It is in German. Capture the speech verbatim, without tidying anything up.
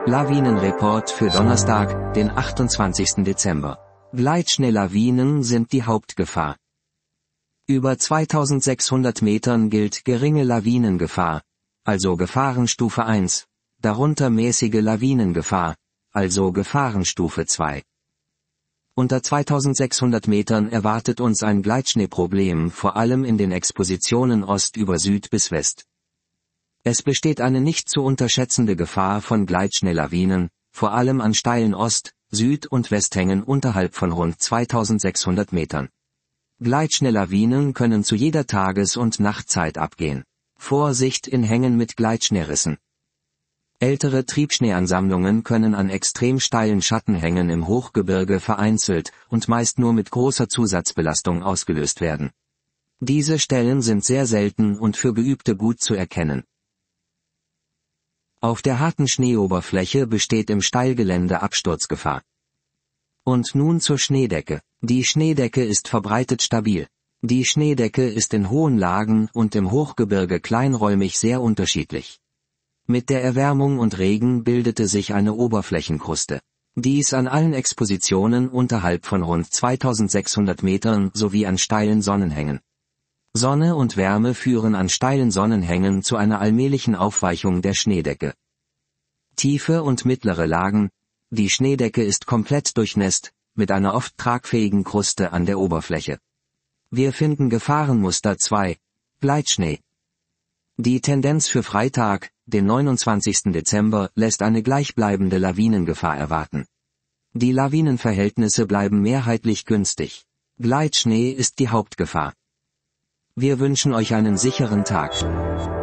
Lawinenreport für Donnerstag, den achtundzwanzigsten Dezember. Gleitschnelllawinen sind die Hauptgefahr. Über zweitausendsechshundert Metern gilt geringe Lawinengefahr, also Gefahrenstufe eins, darunter mäßige Lawinengefahr, also Gefahrenstufe zwei. Unter zweitausendsechshundert Metern erwartet uns ein Gleitschneeproblem, vor allem in den Expositionen Ost über Süd bis West. Es besteht eine nicht zu unterschätzende Gefahr von Gleitschnelllawinen, vor allem an steilen Ost-, Süd- und Westhängen unterhalb von rund zweitausendsechshundert Metern. Gleitschnelllawinen können zu jeder Tages- und Nachtzeit abgehen. Vorsicht in Hängen mit Gleitschneerissen. Ältere Triebschneeansammlungen können an extrem steilen Schattenhängen im Hochgebirge vereinzelt und meist nur mit großer Zusatzbelastung ausgelöst werden. Diese Stellen sind sehr selten und für Geübte gut zu erkennen. Auf der harten Schneeoberfläche besteht im Steilgelände Absturzgefahr. Und nun zur Schneedecke. Die Schneedecke ist verbreitet stabil. Die Schneedecke ist in hohen Lagen und im Hochgebirge kleinräumig sehr unterschiedlich. Mit der Erwärmung und Regen bildete sich eine Oberflächenkruste. Dies an allen Expositionen unterhalb von rund zweitausendsechshundert Metern sowie an steilen Sonnenhängen. Sonne und Wärme führen an steilen Sonnenhängen zu einer allmählichen Aufweichung der Schneedecke. Tiefe und mittlere Lagen. Die Schneedecke ist komplett durchnässt, mit einer oft tragfähigen Kruste an der Oberfläche. Wir finden Gefahrenmuster zwei. Gleitschnee. Die Tendenz für Freitag, den neunundzwanzigsten Dezember, lässt eine gleichbleibende Lawinengefahr erwarten. Die Lawinenverhältnisse bleiben mehrheitlich günstig. Gleitschnee ist die Hauptgefahr. Wir wünschen euch einen sicheren Tag.